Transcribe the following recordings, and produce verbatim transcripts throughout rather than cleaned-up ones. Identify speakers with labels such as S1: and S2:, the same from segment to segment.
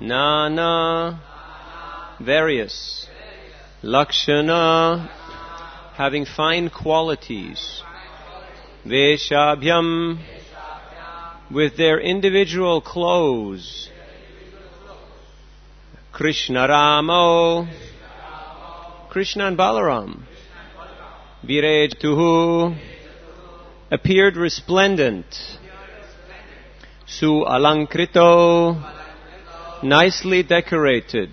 S1: Nana, various. Lakshana, having fine qualities. Veshabhyam, with their individual clothes. Krishna Ramo, Krishna and Balaram. Virejtuhu, appeared resplendent. Su alankrito, nicely decorated.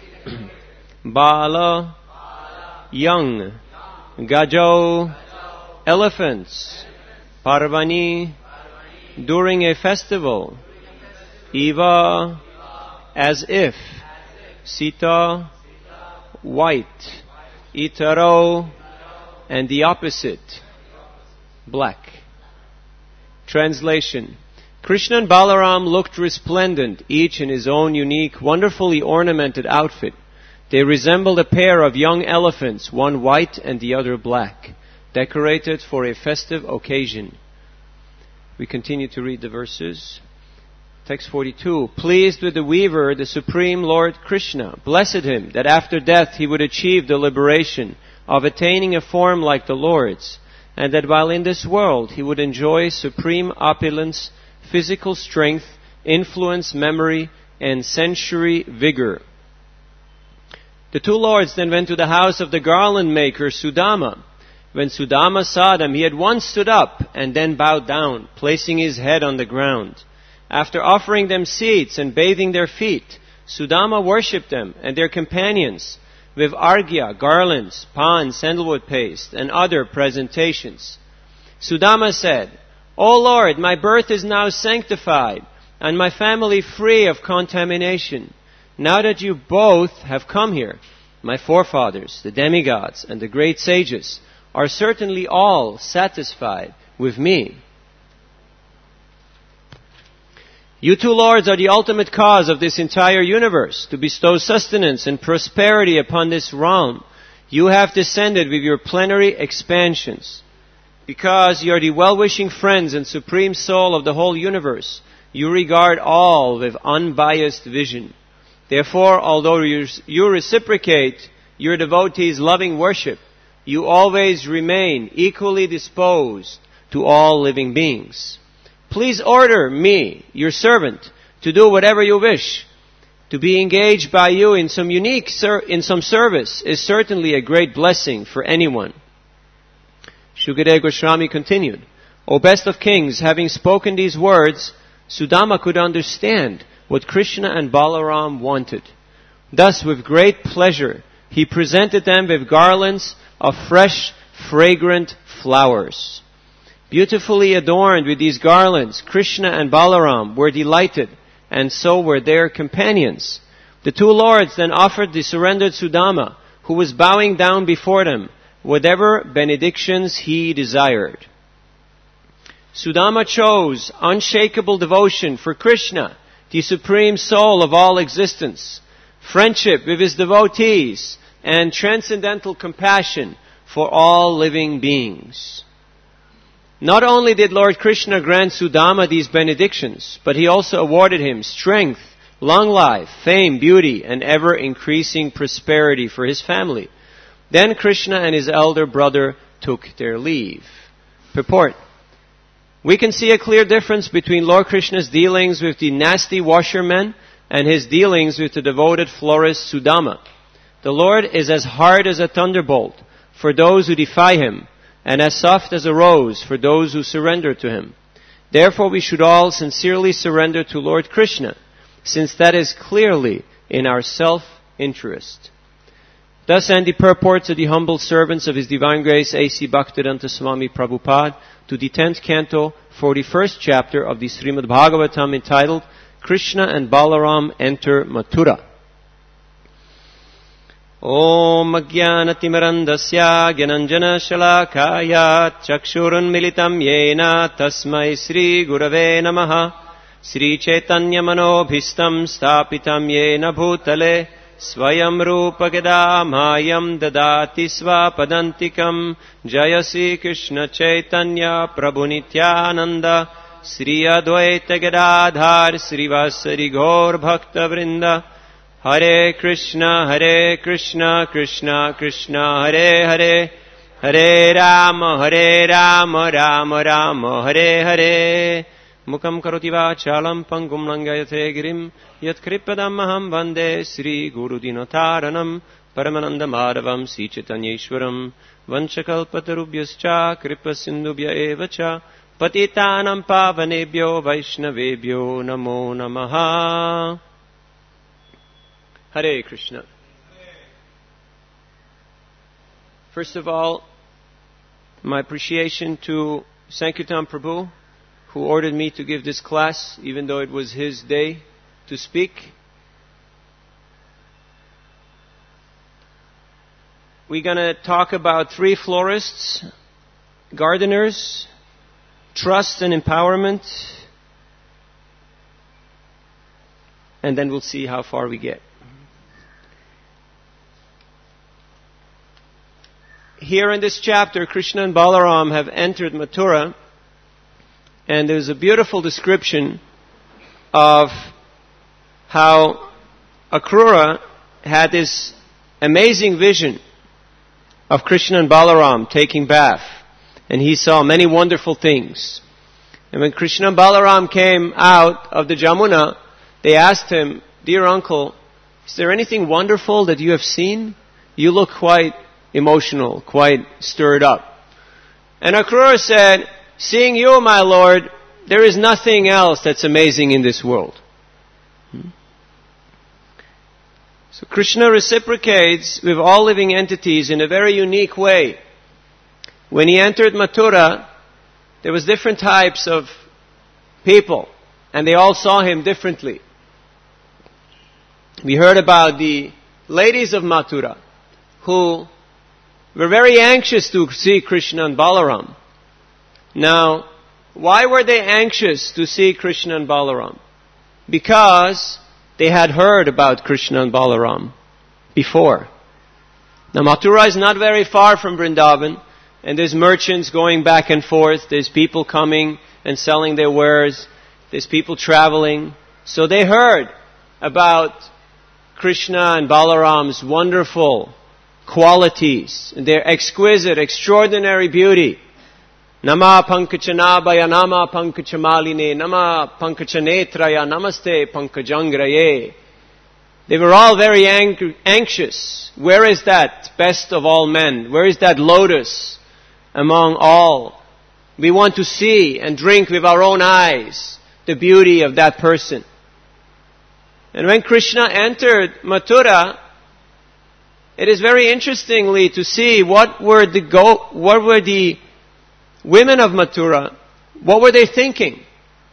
S1: Bala, young. Gajo, elephants. Parvani, during a festival. Eva, as if. Sita, white. Itaro, and the opposite, black. Translation. Krishna and Balaram looked resplendent, each in his own unique, wonderfully ornamented outfit. They resembled a pair of young elephants, one white and the other black, decorated for a festive occasion. We continue to read the verses. Text forty-two. Pleased with the weaver, the Supreme Lord Krishna blessed him that after death he would achieve the liberation of attaining a form like the Lord's, and that while in this world he would enjoy supreme opulence, physical strength, influence, memory, and sensory vigor. The two lords then went to the house of the garland maker Sudama. When Sudama saw them, he at once stood up and then bowed down, placing his head on the ground. After offering them seats and bathing their feet, Sudama worshipped them and their companions with arghya, garlands, pan, sandalwood paste, and other presentations. Sudama said, O Lord, my birth is now sanctified, and my family free of contamination. Now that you both have come here, my forefathers, the demigods, and the great sages, are certainly all satisfied with me. You two lords are the ultimate cause of this entire universe, to bestow sustenance and prosperity upon this realm. You have descended with your plenary expansions. Because you are the well-wishing friends and supreme soul of the whole universe, you regard all with unbiased vision. Therefore, although you, you reciprocate your devotees' loving worship, you always remain equally disposed to all living beings. Please order me, your servant, to do whatever you wish. To be engaged by you in some unique, ser- in some service is certainly a great blessing for anyone. Shukadeva Goswami continued, O best of kings, having spoken these words, Sudama could understand what Krishna and Balaram wanted. Thus, with great pleasure, he presented them with garlands of fresh, fragrant flowers. Beautifully adorned with these garlands, Krishna and Balaram were delighted, and so were their companions. The two lords then offered the surrendered Sudama, who was bowing down before them, whatever benedictions he desired. Sudama chose unshakable devotion for Krishna, the supreme soul of all existence, friendship with his devotees, and transcendental compassion for all living beings. Not only did Lord Krishna grant Sudama these benedictions, but he also awarded him strength, long life, fame, beauty, and ever-increasing prosperity for his family. Then Krishna and his elder brother took their leave. Purport. We can see a clear difference between Lord Krishna's dealings with the nasty washermen and his dealings with the devoted florist Sudama. The Lord is as hard as a thunderbolt for those who defy him, and as soft as a rose for those who surrender to him. Therefore we should all sincerely surrender to Lord Krishna, since that is clearly in our self-interest. Thus end the purports of the humble servants of His Divine Grace A C Bhaktivedanta Swami Prabhupada to the tenth canto, forty-first chapter of the Srimad Bhagavatam entitled Krishna and Balaram Enter Mathura. Om Ajnanatimrandasya Gyananjana Shalakaya Chakshurun Militam Yena Tasmai Sri Gurave Namaha Sri Chaitanya Manobhistam Stapitam Yena Bhutale Swayam Rupa Gedamayam Dadati Svapadantikam Jaya Sri Krishna Chaitanya Prabhu Nityananda Sri Advaita Gadadhar Srivasari Gaur Bhakta Vrinda. Hare Krishna, Hare Krishna, Krishna Krishna, Hare Hare, Hare Rama, Hare Rama, Rama Rama, Hare Hare. Mukam karoti vachalam pangum langayate girim yat kripadam aham vande Sri Guru Dinotaranam Paramananda Madhavam Sri Chaitanyeshwaram Vanchakalpatarubhyascha Kripa Sindhubhya evacha Patitanam Pavanebhyo Vaishnavebhyo Namo Namaha. Hare Krishna. First of all, my appreciation to Sankirtan Prabhu, who ordered me to give this class, even though it was his day to speak. We're going to talk about three florists, gardeners, trust and empowerment, and then we'll see how far we get. Here in this chapter, Krishna and Balaram have entered Mathura, and there's a beautiful description of how Akrura had this amazing vision of Krishna and Balaram taking bath. And he saw many wonderful things. And when Krishna and Balaram came out of the Jamuna, they asked him, "Dear uncle, is there anything wonderful that you have seen? You look quite emotional, quite stirred up." And Akrura said, "Seeing you, my Lord, there is nothing else that's amazing in this world." Hmm? So Krishna reciprocates with all living entities in a very unique way. When he entered Mathura, there was different types of people, and they all saw him differently. We heard about the ladies of Mathura, who were very anxious to see Krishna and Balaram. Now, why were they anxious to see Krishna and Balaram? Because they had heard about Krishna and Balaram before. Now, Mathura is not very far from Vrindavan, and there's merchants going back and forth, there's people coming and selling their wares, there's people traveling. So they heard about Krishna and Balaram's wonderful qualities, their exquisite, extraordinary beauty. Nama pankachanabhaya, nama pankachamaline, nama pankachanetraya, namaste pankajangraye. They were all very ang- anxious. Where is that best of all men? Where is that lotus among all? We want to see and drink with our own eyes the beauty of that person. And when Krishna entered Mathura, it is very interestingly to see what were the go- what were the women of Mathura, what were they thinking?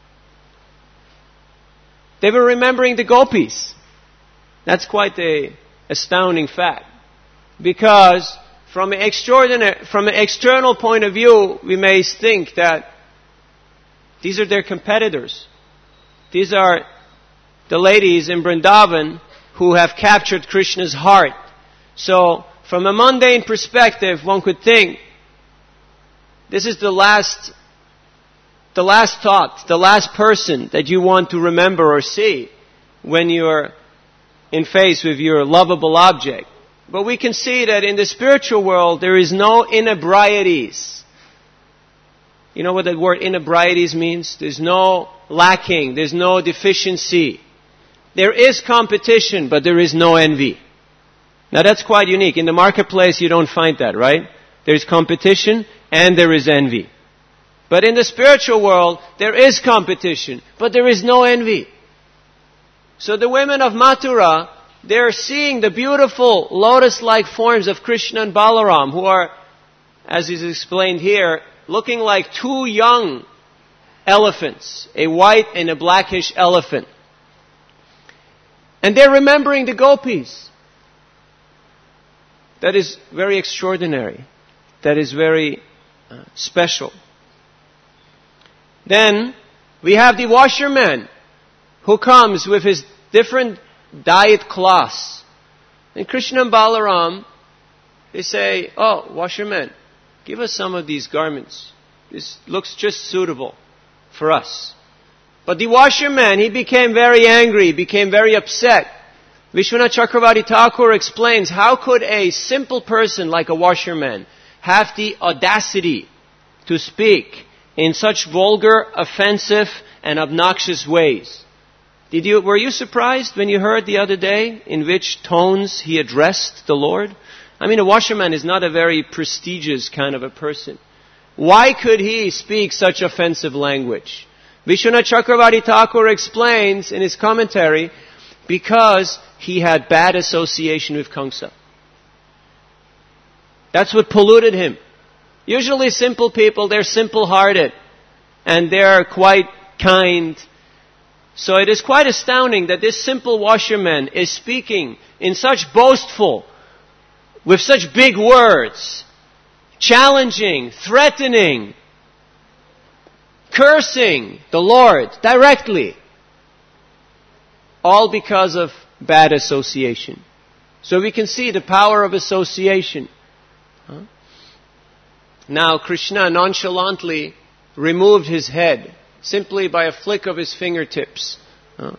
S1: They were remembering the gopis. That's quite a astounding fact. Because from an extraordinary, from an external point of view, we may think that these are their competitors. These are the ladies in Vrindavan who have captured Krishna's heart. So, from a mundane perspective, one could think, this is the last, the last thought, the last person that you want to remember or see when you're in face with your lovable object. But we can see that in the spiritual world, there is no inebrieties. You know what that word inebrieties means? There's no lacking, there's no deficiency. There is competition, but there is no envy. Now that's quite unique. In the marketplace, you don't find that, right? There's competition and there is envy. But in the spiritual world, there is competition, but there is no envy. So the women of Mathura, they're seeing the beautiful lotus-like forms of Krishna and Balaram, who are, as is explained here, looking like two young elephants, a white and a blackish elephant. And they're remembering the gopis. That is very extraordinary. That is very uh, special. Then we have the washerman who comes with his different dyed cloths. And Krishna and Balaram, they say, "Oh, washerman, give us some of these garments. This looks just suitable for us. But the washerman, he became very angry, became very upset. Vishwanath Chakravarti Thakur explains, how could a simple person like a washerman have the audacity to speak in such vulgar, offensive, and obnoxious ways? Did you, were you surprised when you heard the other day in which tones he addressed the Lord? I mean, a washerman is not a very prestigious kind of a person. Why could he speak such offensive language? Vishwanath Chakravarti Thakur explains in his commentary, because he had bad association with Kamsa. That's what polluted him. Usually simple people, they're simple-hearted and they're quite kind. So it is quite astounding that this simple washerman is speaking in such boastful, with such big words, challenging, threatening, cursing the Lord directly. All because of bad association. So we can see the power of association. Huh? Now Krishna nonchalantly removed his head simply by a flick of his fingertips. Huh?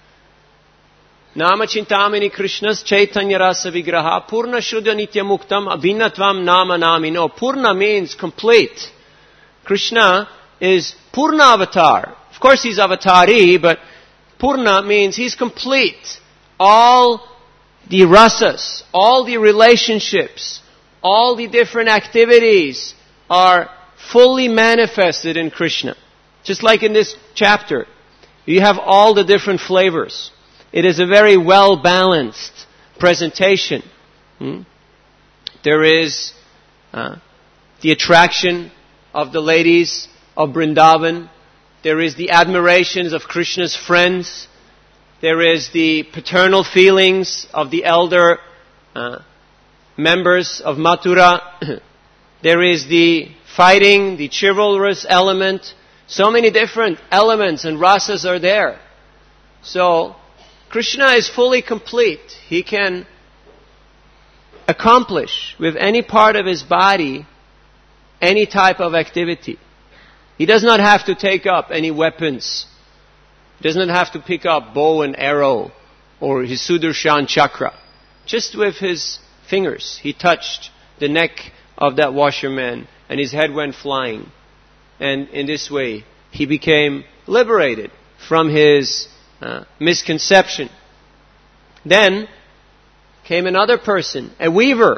S1: Nama Chintamani Krishna's Chaitanya Rasa Vigraha Purna Shuddha Nitya Muktam Abhinatvam Nama Namino. Purna means complete. Krishna is Purna Avatar. Of course he's Avatari, but Purna means he's complete. All the rasas, all the relationships, all the different activities are fully manifested in Krishna. Just like in this chapter, you have all the different flavors. It is a very well-balanced presentation. Hmm? There is uh, the attraction of the ladies of Vrindavan. There is the admirations of Krishna's friends. There is the paternal feelings of the elder uh, members of Mathura. There is the fighting, the chivalrous element. So many different elements and rasas are there. So, Krishna is fully complete. He can accomplish with any part of his body any type of activity. He does not have to take up any weapons. He does not have to pick up bow and arrow or his Sudarshan chakra. Just with his fingers, he touched the neck of that washerman and his head went flying. And in this way, he became liberated from his uh, misconception. Then came another person, a weaver,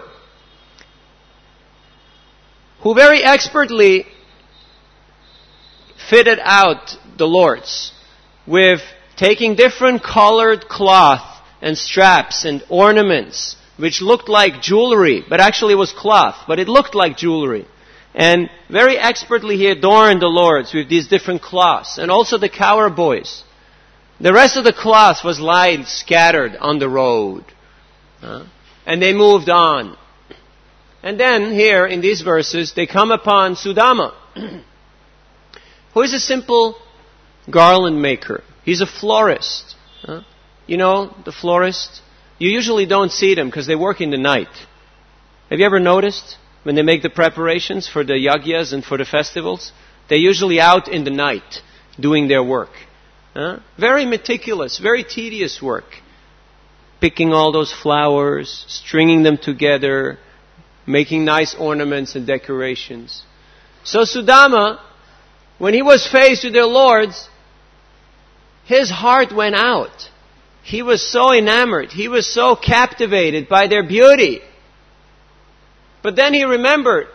S1: who very expertly fitted out the lords with taking different colored cloth and straps and ornaments which looked like jewelry, but actually was cloth, but it looked like jewelry. And very expertly he adorned the lords with these different cloths, and also the cower boys. The rest of the cloth was lying scattered on the road. Uh, and they moved on. And then here in these verses they come upon Sudama, who is a simple garland maker. He's a florist. Uh, you know, the florist, you usually don't see them because they work in the night. Have you ever noticed when they make the preparations for the yagyas and for the festivals? They're usually out in the night doing their work. Uh, very meticulous, very tedious work. Picking all those flowers, stringing them together, making nice ornaments and decorations. So Sudama, when he was faced with their lords, his heart went out. He was so enamored. He was so captivated by their beauty. But then he remembered.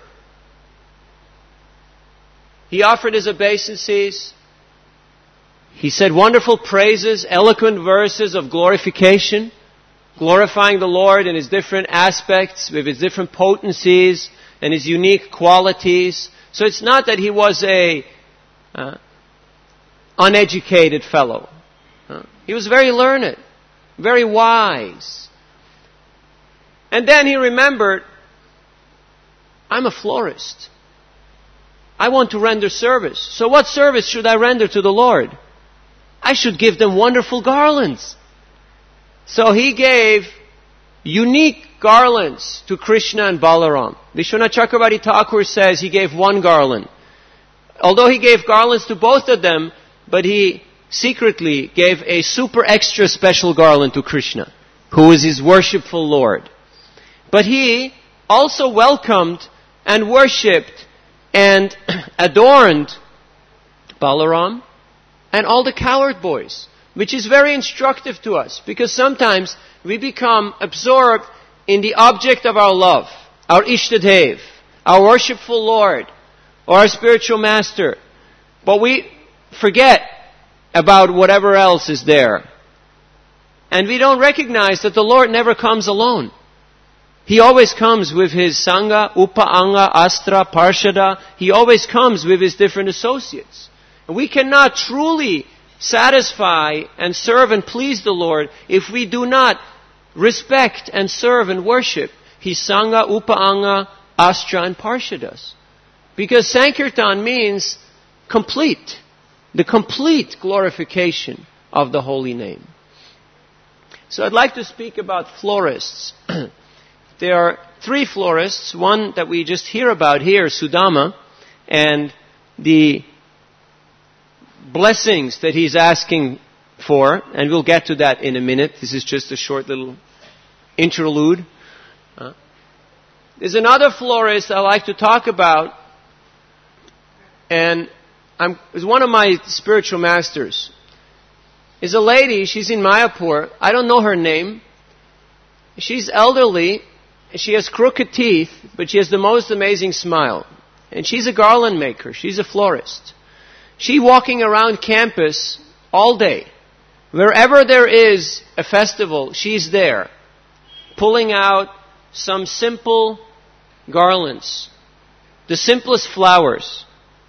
S1: He offered his obeisances. He said wonderful praises, eloquent verses of glorification, glorifying the Lord in His different aspects, with His different potencies and His unique qualities. So it's not that he was a uh, uneducated fellow. Uh, he was very learned, very wise. And then he remembered, I'm a florist. I want to render service. So what service should I render to the Lord? I should give them wonderful garlands. So he gave unique garlands to Krishna and Balaram. Vishwanath Chakravarti Thakur says he gave one garland. Although he gave garlands to both of them, but he secretly gave a super extra special garland to Krishna, who is his worshipful Lord. But he also welcomed and worshipped and adorned Balaram and all the cowherd boys, which is very instructive to us, because sometimes we become absorbed in the object of our love, our Ishtadev, our worshipful Lord, or our spiritual master. But we forget about whatever else is there. And we don't recognize that the Lord never comes alone. He always comes with his Sangha, Upa, Anga, Astra, Parshada. He always comes with his different associates. And we cannot truly satisfy and serve and please the Lord if we do not respect and serve and worship his Sangha, Upa, Anga, Astra, and Parshadas. Because Sankirtan means complete. The complete glorification of the holy name. So I'd like to speak about florists. There are three florists. One that we just hear about here, Sudama, and the blessings that he's asking for, and we'll get to that in a minute. This is just a short little interlude. Uh, there's another florist I like to talk about, and I'm, it's one of my spiritual masters. Is a lady, she's in Mayapur. I don't know her name. She's elderly. She has crooked teeth, but she has the most amazing smile. And she's a garland maker. She's a florist. She's walking around campus all day. Wherever there is a festival, she's there, pulling out some simple garlands, the simplest flowers.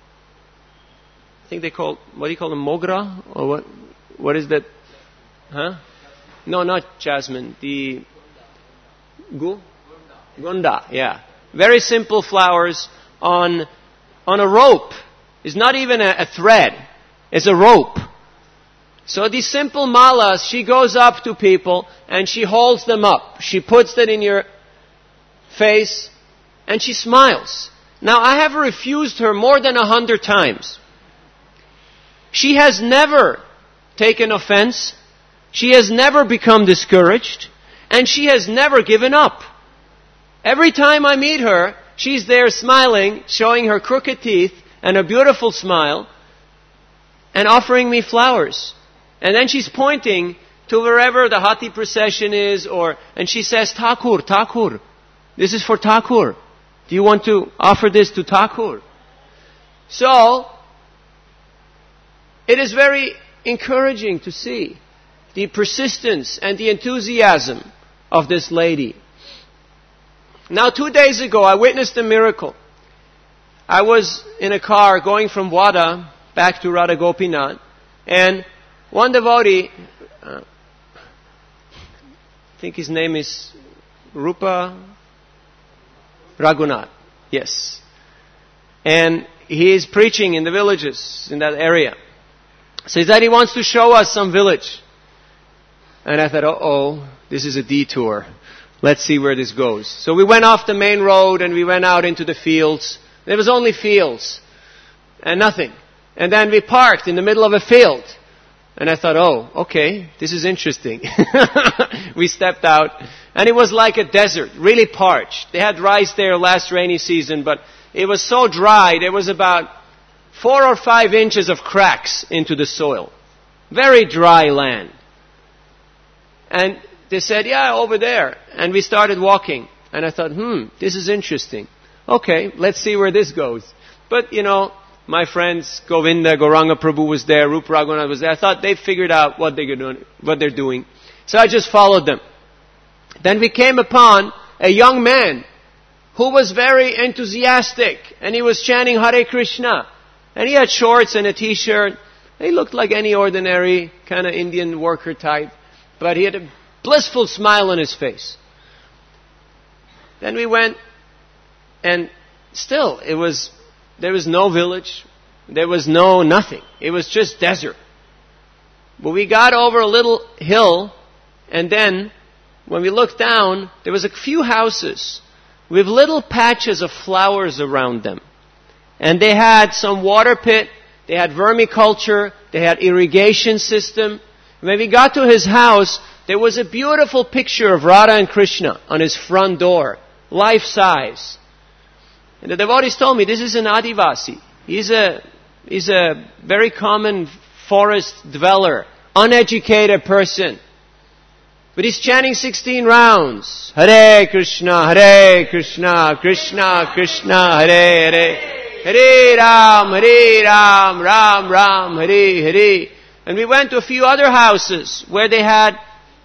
S1: I think they call, what do you call them, mogra? Or what? What is that? Huh? No, not jasmine. The gu? Gunda, yeah. Very simple flowers on on a rope. It's not even a, a thread. It's a rope. So these simple malas, she goes up to people and she holds them up. She puts that in your face and she smiles. Now I have refused her more than a hundred times. She has never taken offense. She has never become discouraged. And she has never given up. Every time I meet her, she's there smiling, showing her crooked teeth and a beautiful smile, and offering me flowers. And then she's pointing to wherever the Hati procession is, or and she says, Thakur, Thakur, this is for Thakur. Do you want to offer this to Thakur? So, it is very encouraging to see the persistence and the enthusiasm of this lady. Now, two days ago, I witnessed a miracle. I was in a car going from Wada back to Radha Gopinath, and one devotee, uh, I think his name is Rupa Raghunath, yes. And he is preaching in the villages in that area. So he said he wants to show us some village. And I thought, uh-oh, this is a detour. Let's see where this goes. So we went off the main road and we went out into the fields. There was only fields and nothing. And then we parked in the middle of a field. And I thought, oh, okay, this is interesting. We stepped out and it was like a desert, really parched. They had rice there last rainy season, but it was so dry, there was about four or five inches of cracks into the soil. Very dry land. And they said, yeah, over there. And we started walking. And I thought, hmm, this is interesting. Okay, let's see where this goes. But, you know, my friends, Govinda, Gauranga Prabhu was there, Rupa Raghunath was there. I thought they figured out what they're doing, what they're doing. So I just followed them. Then we came upon a young man who was very enthusiastic. And he was chanting Hare Krishna. And he had shorts and a t-shirt. He looked like any ordinary kind of Indian worker type. But he had a blissful smile on his face. Then we went, and still, it was, there was no village. There was no nothing. It was just desert. But we got over a little hill, and then, when we looked down, there was a few houses with little patches of flowers around them. And they had some water pit, they had vermiculture, they had irrigation system. When we got to his house, there was a beautiful picture of Radha and Krishna on his front door, life size. And the devotees told me, this is an Adivasi. He's a, he's a very common forest dweller, uneducated person. But he's chanting sixteen rounds. Hare Krishna, Hare Krishna, Krishna Krishna, Hare Hare. Hare Ram, Hare Ram, Ram Ram, Hare Hare. And we went to a few other houses where they had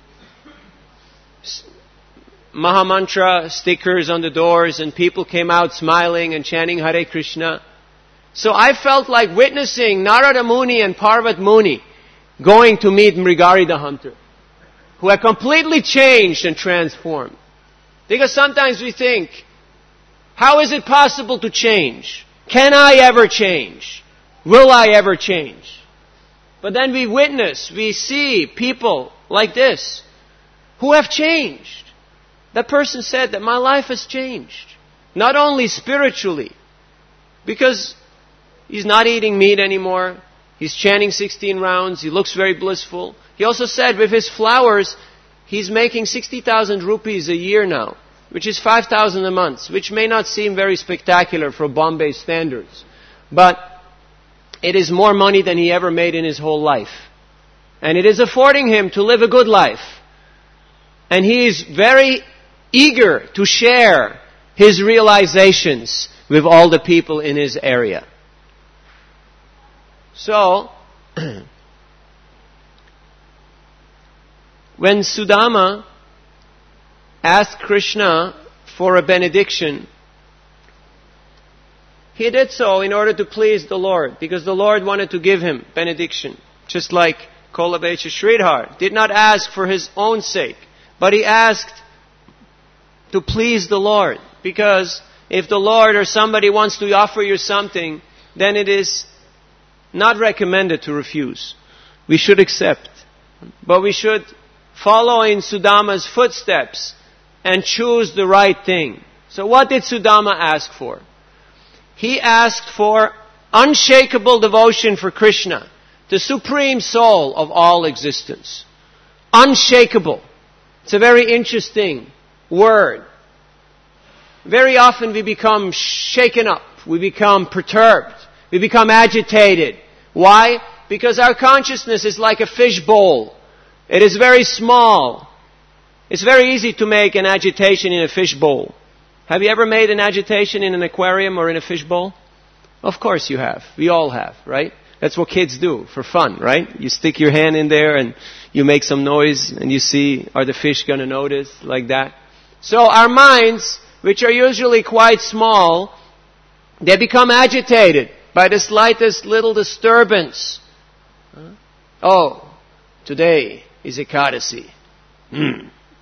S1: Mahamantra stickers on the doors and people came out smiling and chanting Hare Krishna. So I felt like witnessing Narada Muni and Parvat Muni going to meet Mrigari the hunter, who had completely changed and transformed. Because sometimes we think, how is it possible to change? Can I ever change? Will I ever change? But then we witness, we see people like this who have changed. That person said that my life has changed. Not only spiritually, because he's not eating meat anymore. He's chanting sixteen rounds. He looks very blissful. He also said with his flowers, he's making sixty thousand rupees a year now, which is five thousand a month, which may not seem very spectacular for Bombay standards. But it is more money than he ever made in his whole life. And it is affording him to live a good life. And he is very eager to share his realizations with all the people in his area. So, when Sudama asked Krishna for a benediction, he did so in order to please the Lord, because the Lord wanted to give him benediction. Just like Kolabecha Sridhar did not ask for his own sake, but he asked to please the Lord. Because if the Lord or somebody wants to offer you something, then it is not recommended to refuse. We should accept. But we should follow in Sudama's footsteps and choose the right thing. So what did Sudama ask for? He asked for unshakable devotion for Krishna, the supreme soul of all existence. Unshakable. It's a very interesting word. Very often we become shaken up. We become perturbed. We become agitated. Why? Because our consciousness is like a fish bowl. It is very small. It's very easy to make an agitation in a fish bowl. Have you ever made an agitation in an aquarium or in a fish bowl? Of course you have. We all have, right? That's what kids do for fun, right? You stick your hand in there and you make some noise and you see, are the fish going to notice? Like that. So our minds, which are usually quite small, they become agitated by the slightest little disturbance. Oh, today is Ekadasi. Hmm.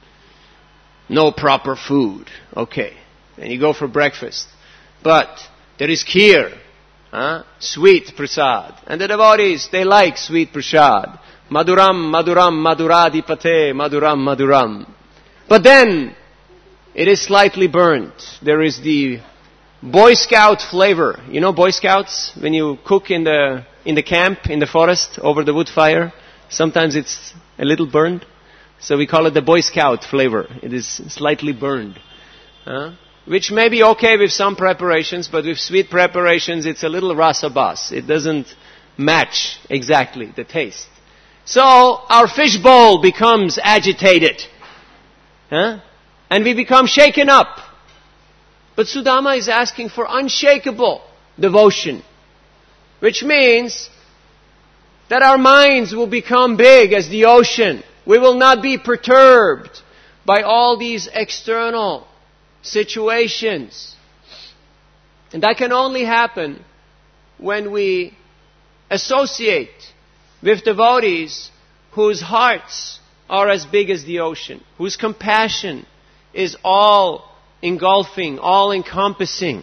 S1: No proper food. Okay. Then you go for breakfast. But there is kheer. Huh? Sweet prasad. And the devotees, they like sweet prasad. Maduram, maduram, maduradipate, maduram, maduram. But then, it is slightly burnt. There is the Boy Scout flavor. You know Boy Scouts? When you cook in the in the camp, in the forest, over the wood fire, sometimes it's a little burned. So we call it the Boy Scout flavor. It is slightly burned. Huh? Which may be okay with some preparations, but with sweet preparations, it's a little rasabas. It doesn't match exactly the taste. So our fish bowl becomes agitated. Huh? And we become shaken up. But Sudama is asking for unshakable devotion. Which means that our minds will become big as the ocean. We will not be perturbed by all these external situations. And that can only happen when we associate with devotees whose hearts are as big as the ocean, whose compassion is all engulfing, all encompassing.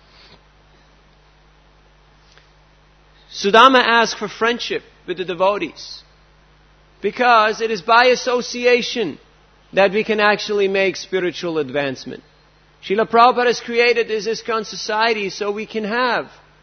S1: Sudama asked for friendship with the devotees because it is by association that we can actually make spiritual advancement. Srila Prabhupada has created this ISKCON society so we can have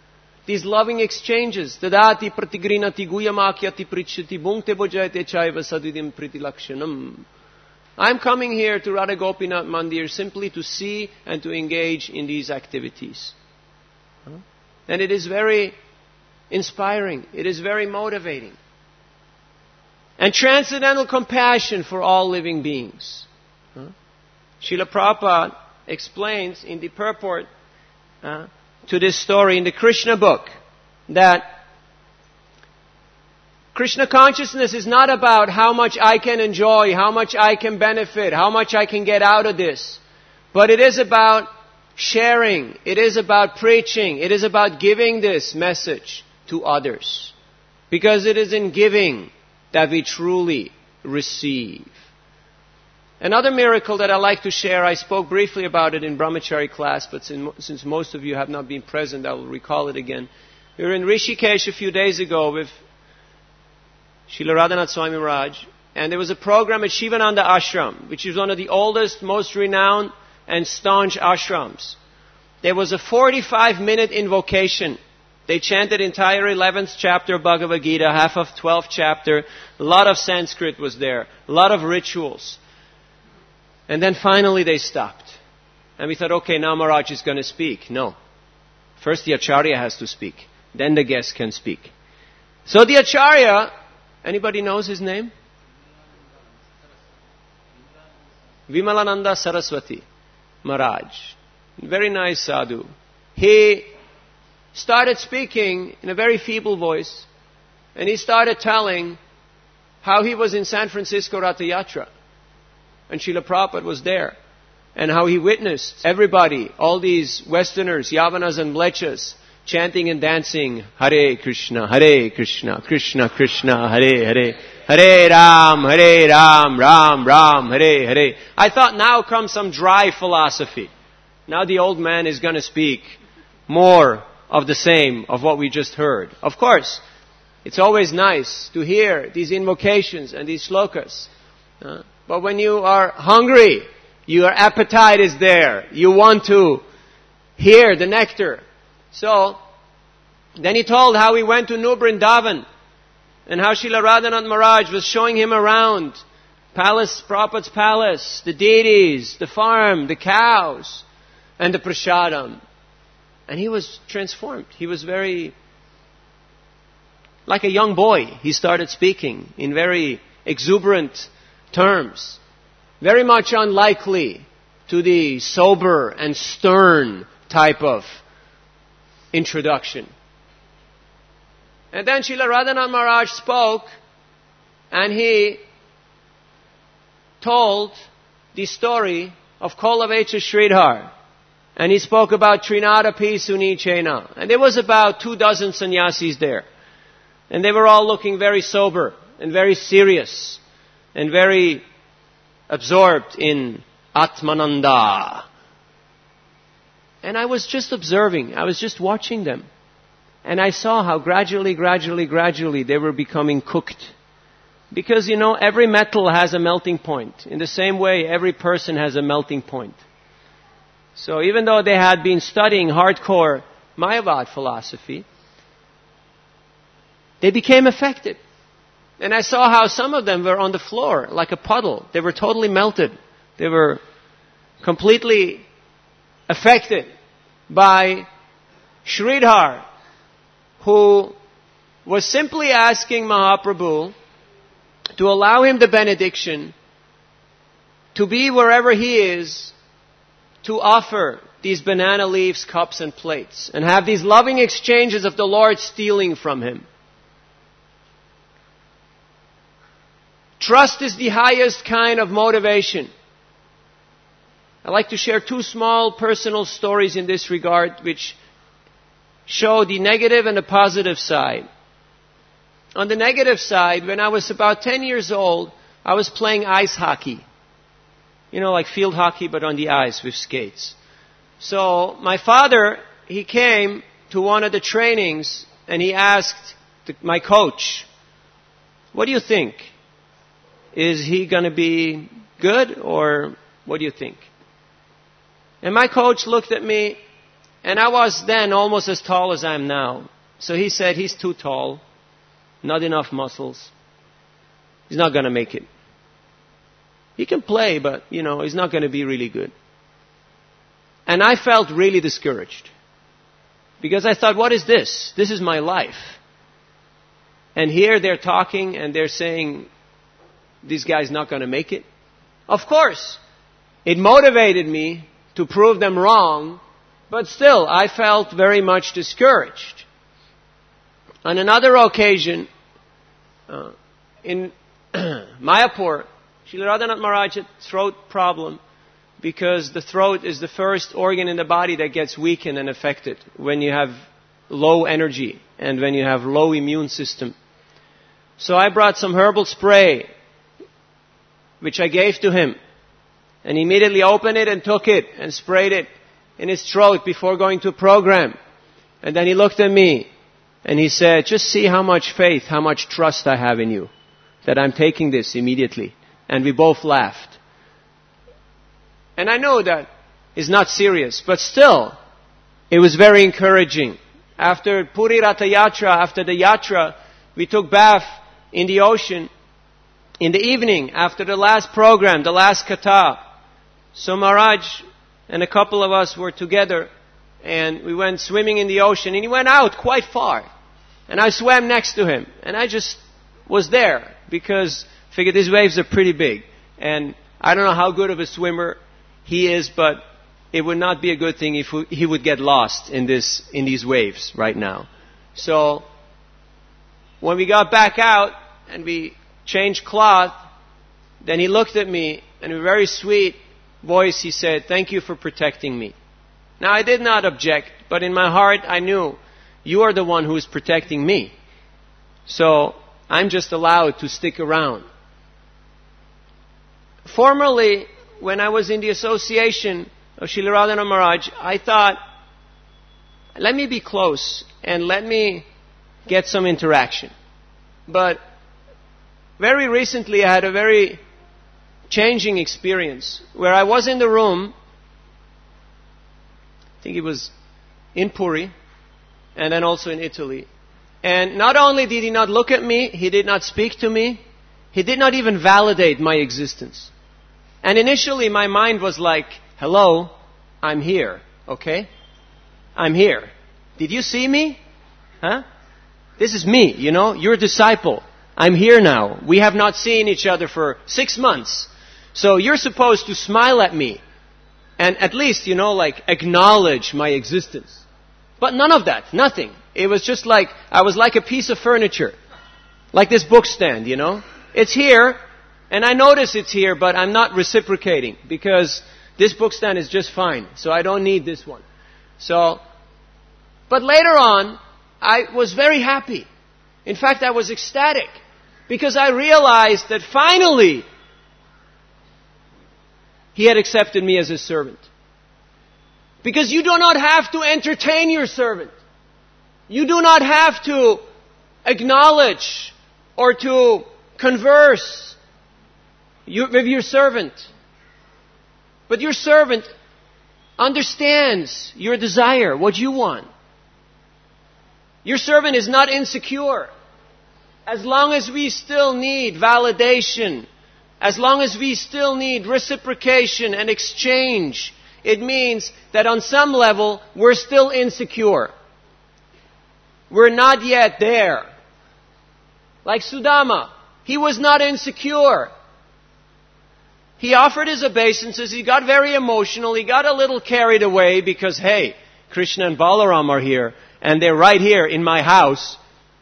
S1: these loving exchanges. Tadati pratigrinati guyamakyati prichati bhungte bojayate chaiva sadvidim pritilakshanam. I'm coming here to Radha Gopinath Mandir simply to see and to engage in these activities. And it is very inspiring. It is very motivating. And transcendental compassion for all living beings. Srila Prabhupada explains in the purport uh, to this story in the Krishna book that Krishna consciousness is not about how much I can enjoy, how much I can benefit, how much I can get out of this. But it is about sharing. It is about preaching. It is about giving this message to others. Because it is in giving that we truly receive. Another miracle that I like to share, I spoke briefly about it in Brahmachari class, but since most of you have not been present, I will recall it again. We were in Rishikesh a few days ago with Srila Radhanath Swami Maharaj, and there was a program at Shivananda Ashram, which is one of the oldest, most renowned and staunch ashrams. There was a forty-five minute invocation. They chanted entire eleventh chapter of Bhagavad Gita, half of twelfth chapter. A lot of Sanskrit was there, a lot of rituals. And then finally they stopped. And we thought, okay, now Maharaj is going to speak. No. First the Acharya has to speak. Then the guest can speak. So the Acharya, anybody knows his name? Vimalananda Saraswati Maharaj. Very nice sadhu. He started speaking in a very feeble voice. And he started telling how he was in San Francisco Ratha Yatra. And Srila Prabhupada was there. And how he witnessed everybody, all these Westerners, Yavanas and Mlechas, chanting and dancing, Hare Krishna, Hare Krishna, Krishna Krishna, Hare Hare, Hare Ram, Hare Ram, Ram Ram, Hare Hare. I thought now comes some dry philosophy. Now the old man is going to speak more of the same, of what we just heard. Of course, it's always nice to hear these invocations and these slokas. Uh, but when you are hungry, your appetite is there. You want to hear the nectar. So, then he told how he went to New Vrindavan and how Srila Radhanath Maharaj was showing him around palace, Prabhupada's palace, the deities, the farm, the cows, and the prasadam. And he was transformed. He was very, like a young boy, he started speaking in very exuberant terms. Very much unlikely to the sober and stern type of introduction. And then Srila Radhanath Maharaj spoke and he told the story of Kolavecha Sridhar. And he spoke about Trinadapi Sunichena. And there was about two dozen sannyasis there. And they were all looking very sober and very serious and very absorbed in Atmananda. And I was just observing. I was just watching them. And I saw how gradually, gradually, gradually they were becoming cooked. Because, you know, every metal has a melting point. In the same way, every person has a melting point. So even though they had been studying hardcore Mayavad philosophy, they became affected. And I saw how some of them were on the floor like a puddle. They were totally melted. They were completely affected by Sridhar, who was simply asking Mahaprabhu to allow him the benediction to be wherever he is, to offer these banana leaves, cups and plates, and have these loving exchanges of the Lord stealing from him. Trust is the highest kind of motivation. I'd like to share two small personal stories in this regard which show the negative and the positive side. On the negative side, when I was about ten years old, I was playing ice hockey. You know, like field hockey, but on the ice with skates. So my father, he came to one of the trainings and he asked the, my coach, what do you think? Is he going to be good or what do you think? And my coach looked at me, and I was then almost as tall as I am now. So he said, he's too tall, not enough muscles. He's not going to make it. He can play, but, you know, he's not going to be really good. And I felt really discouraged. Because I thought, what is this? This is my life. And here they're talking and they're saying, this guy's not going to make it. Of course, it motivated me to prove them wrong, but still, I felt very much discouraged. On another occasion, uh, in Mayapur, Srila Radhanath Maharaj had a throat problem because the throat is the first organ in the body that gets weakened and affected when you have low energy and when you have low immune system. So I brought some herbal spray, which I gave to him. And he immediately opened it and took it and sprayed it in his throat before going to a program. And then he looked at me and he said, just see how much faith, how much trust I have in you, that I'm taking this immediately. And we both laughed. And I know that is not serious, but still, it was very encouraging. After Puri Ratha Yatra, after the Yatra, we took bath in the ocean. In the evening, after the last program, the last kata, so Maharaj and a couple of us were together and we went swimming in the ocean and he went out quite far. And I swam next to him and I just was there because I figured these waves are pretty big. And I don't know how good of a swimmer he is, but it would not be a good thing if he would get lost in this, in these waves right now. So when we got back out and we changed cloth, then he looked at me and in a very sweet voice he said, thank you for protecting me. Now I did not object, but in my heart I knew you are the one who is protecting me. So I'm just allowed to stick around. Formerly, when I was in the association of Srila Radhanath Maharaj, I thought, let me be close and let me get some interaction. But very recently I had a very changing experience where I was in the room, I think it was in Puri and then also in Italy. And not only did he not look at me, he did not speak to me, he did not even validate my existence. And initially my mind was like, hello, I'm here, okay? I'm here. Did you see me? Huh? This is me, you know, you're a disciple. I'm here now. We have not seen each other for six months. So you're supposed to smile at me and at least, you know, like acknowledge my existence. But none of that. Nothing. It was just like, I was like a piece of furniture. Like this book stand, you know. It's here and I notice it's here, but I'm not reciprocating because this book stand is just fine. So I don't need this one. So, but later on, I was very happy. In fact, I was ecstatic because I realized that finally he had accepted me as his servant. Because you do not have to entertain your servant. You do not have to acknowledge or to converse with your servant. But your servant understands your desire, what you want. Your servant is not insecure. As long as we still need validation, as long as we still need reciprocation and exchange, it means that on some level we're still insecure. We're not yet there. Like Sudama, he was not insecure. He offered his obeisances, he got very emotional, he got a little carried away because, hey, Krishna and Balaram are here. And they're right here in my house.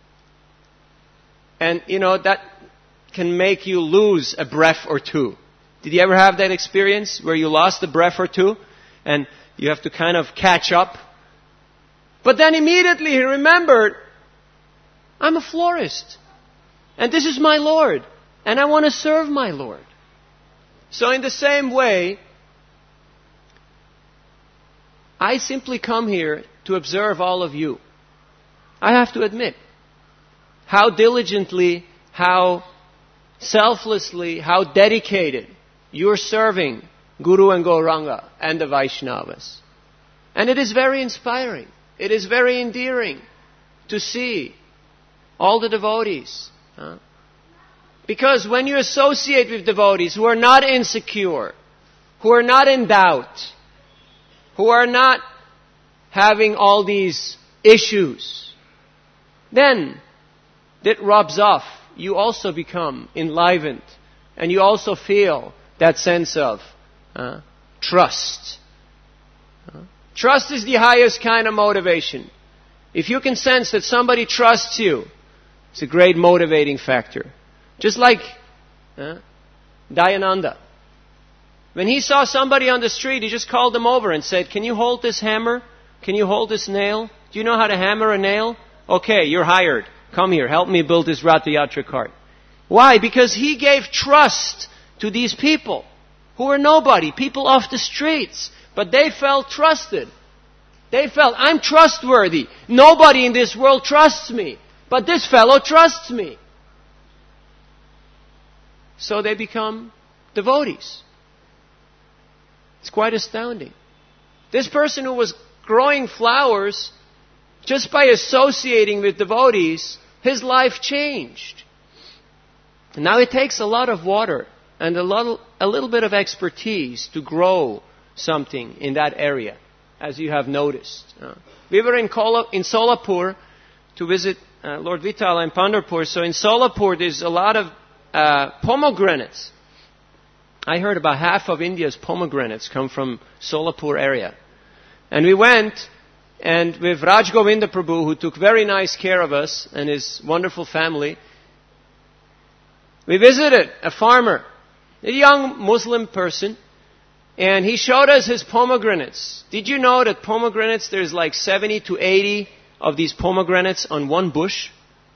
S1: And, you know, that can make you lose a breath or two. Did you ever have that experience where you lost a breath or two? And you have to kind of catch up? But then immediately he remembered, I'm a florist. And this is my Lord. And I want to serve my Lord. So in the same way, I simply come here to observe all of you. I have to admit how diligently, how selflessly, how dedicated you're serving Guru and Gauranga and the Vaishnavas. And it is very inspiring. It is very endearing to see all the devotees. Huh? Because when you associate with devotees who are not insecure, who are not in doubt, who are not having all these issues, then that rubs off. You also become enlivened. And you also feel that sense of uh, trust. Uh, trust is the highest kind of motivation. If you can sense that somebody trusts you, it's a great motivating factor. Just like uh, Dayananda. When he saw somebody on the street, he just called them over and said, "Can you hold this hammer? Can you hold this nail? Do you know how to hammer a nail? Okay, you're hired. Come here, help me build this Ratha Yatra cart." Why? Because he gave trust to these people who were nobody, people off the streets. But they felt trusted. They felt, I'm trustworthy. Nobody in this world trusts me. But this fellow trusts me. So they become devotees. It's quite astounding. This person who was growing flowers, just by associating with devotees, his life changed. And now it takes a lot of water and a little, a little bit of expertise to grow something in that area, as you have noticed. Uh, we were in, Kola, in Solapur to visit uh, Lord Vitala in Pandharpur. So in Solapur there's a lot of uh, pomegranates. I heard about half of India's pomegranates come from Solapur area. And we went, and with Raj Govinda Prabhu, who took very nice care of us and his wonderful family, we visited a farmer, a young Muslim person, and he showed us his pomegranates. Did you know that pomegranates, there's like seventy to eighty of these pomegranates on one bush?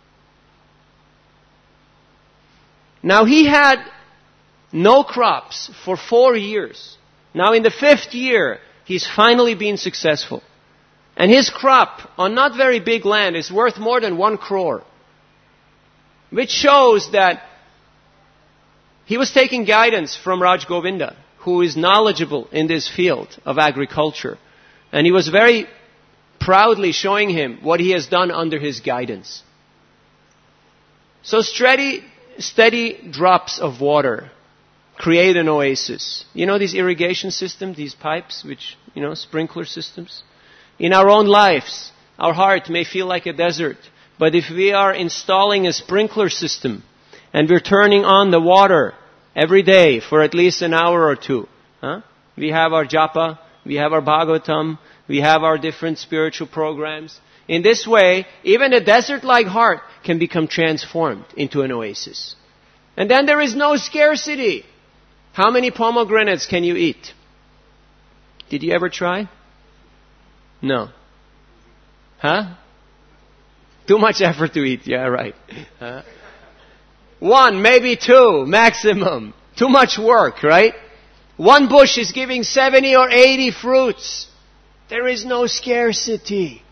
S1: Now he had no crops for four years. Now in the fifth year, he's finally been successful. And his crop on not very big land is worth more than one crore. Which shows that he was taking guidance from Raj Govinda, who is knowledgeable in this field of agriculture. And he was very proudly showing him what he has done under his guidance. So steady, steady drops of water create an oasis. You know these irrigation systems, these pipes, which, you know, sprinkler systems? In our own lives, our heart may feel like a desert. But if we are installing a sprinkler system, and we're turning on the water every day for at least an hour or two. Huh? We have our japa, we have our bhagavatam, we have our different spiritual programs. In this way, even a desert-like heart can become transformed into an oasis. And then there is no scarcity. How many pomegranates can you eat? Did you ever try? No. Huh? Too much effort to eat. Yeah, right. Huh? One, maybe two, maximum. Too much work, right? One bush is giving seventy or eighty fruits. There is no scarcity.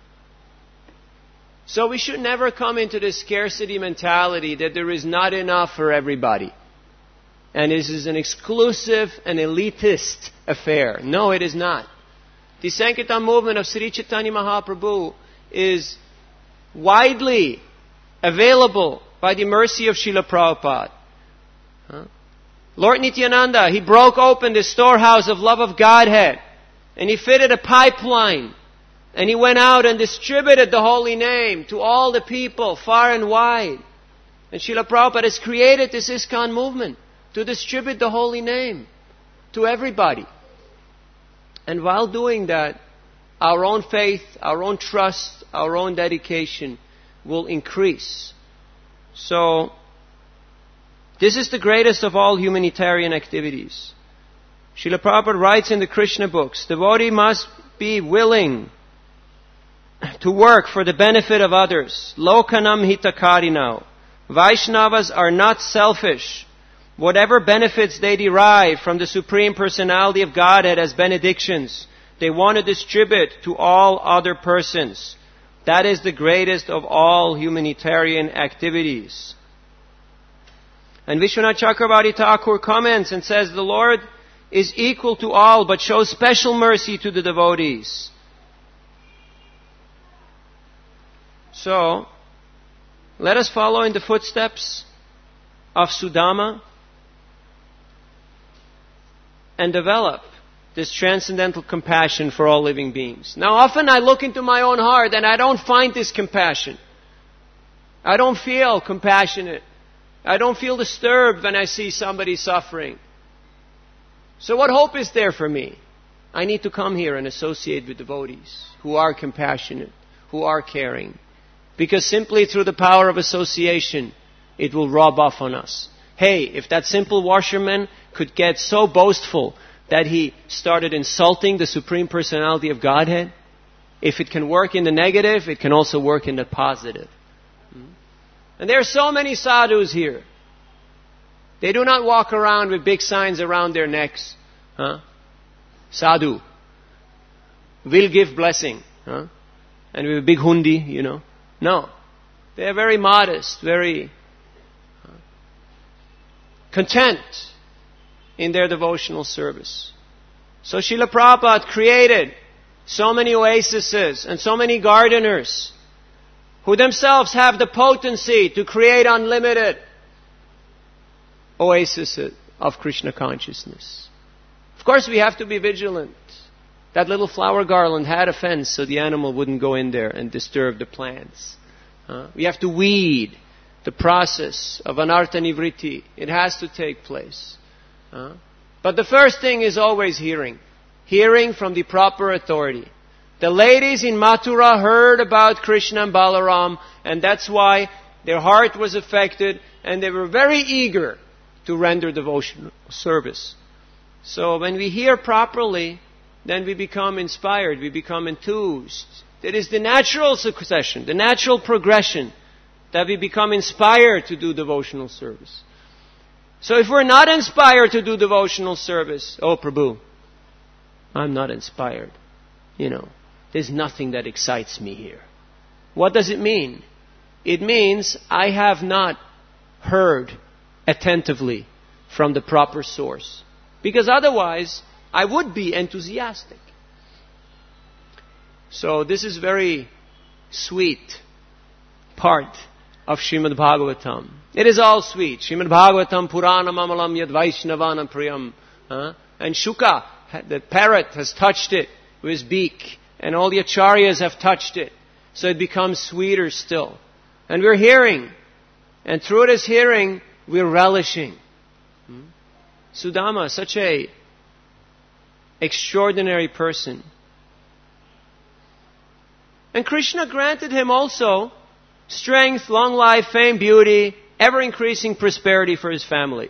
S1: So we should never come into this scarcity mentality that there is not enough for everybody. And this is an exclusive and elitist affair. No, it is not. The Sankirtan movement of Sri Chaitanya Mahaprabhu is widely available by the mercy of Srila Prabhupada. Huh? Lord Nityananda, he broke open the storehouse of love of Godhead. And he fitted a pipeline. And he went out and distributed the holy name to all the people far and wide. And Srila Prabhupada has created this ISKCON movement to distribute the holy name to everybody. And while doing that, our own faith, our own trust, our own dedication will increase. So, this is the greatest of all humanitarian activities. Srila Prabhupada writes in the Krishna books, devotee must be willing to work for the benefit of others. Lokanam hitakarino. Vaishnavas are not selfish. Whatever benefits they derive from the Supreme Personality of Godhead as benedictions, they want to distribute to all other persons. That is the greatest of all humanitarian activities. And Vishwanath Chakravarti Thakur comments and says, the Lord is equal to all but shows special mercy to the devotees. So, let us follow in the footsteps of Sudama and develop this transcendental compassion for all living beings. Now, often I look into my own heart and I don't find this compassion. I don't feel compassionate. I don't feel disturbed when I see somebody suffering. So what hope is there for me? I need to come here and associate with devotees who are compassionate, who are caring. Because simply through the power of association, it will rub off on us. Hey, if that simple washerman could get so boastful that he started insulting the Supreme Personality of Godhead, if it can work in the negative, it can also work in the positive. And there are so many sadhus here. They do not walk around with big signs around their necks. Huh? Sadhu. Will give blessing. Huh? And with a big hundi, you know. No. They are very modest, very uh, content in their devotional service. So Srila Prabhupada created so many oases and so many gardeners who themselves have the potency to create unlimited oases of Krishna consciousness. Of course, we have to be vigilant. That little flower garland had a fence so the animal wouldn't go in there and disturb the plants. Uh, we have to weed the process of anartha nivritti. It has to take place. Uh, but the first thing is always hearing. Hearing from the proper authority. The ladies in Mathura heard about Krishna and Balaram, and that's why their heart was affected, and they were very eager to render devotional service. So when we hear properly, then we become inspired, we become enthused. It is the natural succession, the natural progression, that we become inspired to do devotional service. So if we're not inspired to do devotional service, oh Prabhu, I'm not inspired. You know, there's nothing that excites me here. What does it mean? It means I have not heard attentively from the proper source. Because otherwise, I would be enthusiastic. So this is very sweet part of Srimad Bhagavatam. It is all sweet. Srimad Bhagavatam Puranam Amalam Yad Vaishnavanam Priyam. Uh, and Shuka, the parrot, has touched it with his beak. And all the acharyas have touched it. So it becomes sweeter still. And we're hearing. And through this hearing, we're relishing. Hmm? Sudama, such a extraordinary person. And Krishna granted him also strength, long life, fame, beauty, ever-increasing prosperity for his family.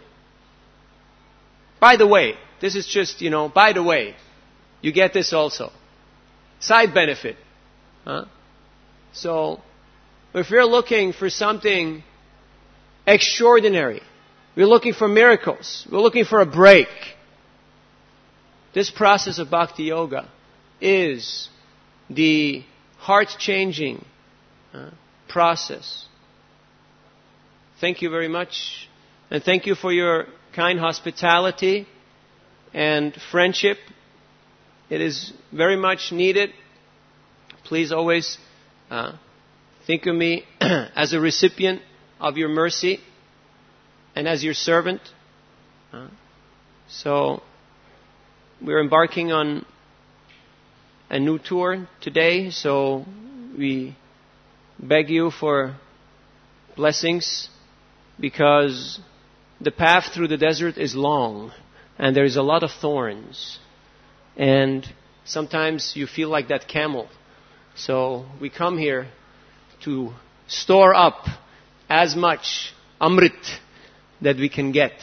S1: By the way, this is just, you know, by the way, you get this also. Side benefit. Huh? So, if you're looking for something extraordinary, we're looking for miracles, we're looking for a break, this process of Bhakti Yoga is the heart-changing uh, process. Thank you very much. And thank you for your kind hospitality and friendship. It is very much needed. Please always uh, think of me as a recipient of your mercy and as your servant. Uh, so, we're embarking on a new tour today, so we beg you for blessings because the path through the desert is long and there is a lot of thorns. And sometimes you feel like that camel. So we come here to store up as much amrit that we can get.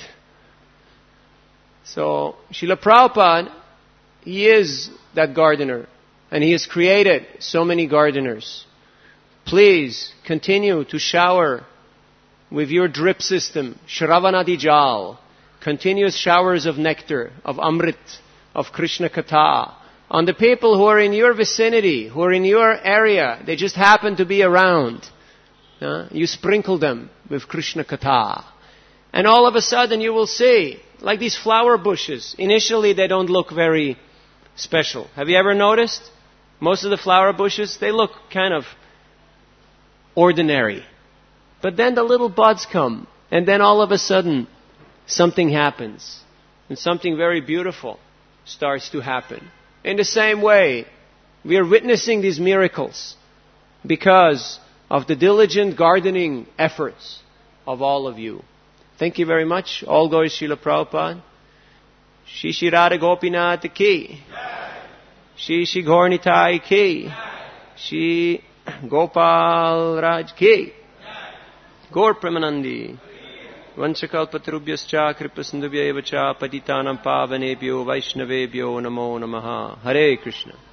S1: So Srila Prabhupada, he is that gardener. And he has created so many gardeners. Please continue to shower with your drip system, Shravanadi Jal, continuous showers of nectar, of amrit, of Krishna Katha, on the people who are in your vicinity, who are in your area. They just happen to be around. Uh, you sprinkle them with Krishna Katha. And all of a sudden you will see, like these flower bushes, initially they don't look very special. Have you ever noticed? Most of the flower bushes, they look kind of ordinary. But then the little buds come, and then all of a sudden, something happens. And something very beautiful starts to happen. In the same way, we are witnessing these miracles because of the diligent gardening efforts of all of you. Thank you very much. All glory to Srila Prabhupada. Shri Shri Radha Gopinath ki. Shri Shri Gaur Nitai ki. Shri Gopal Raj ki. Gaur Premanandi. Vanchakalpatarubhyascha kripasindubhya evacha patitanam pavanebhyo vaishnavebhyo namo namaha. Hare Krishna.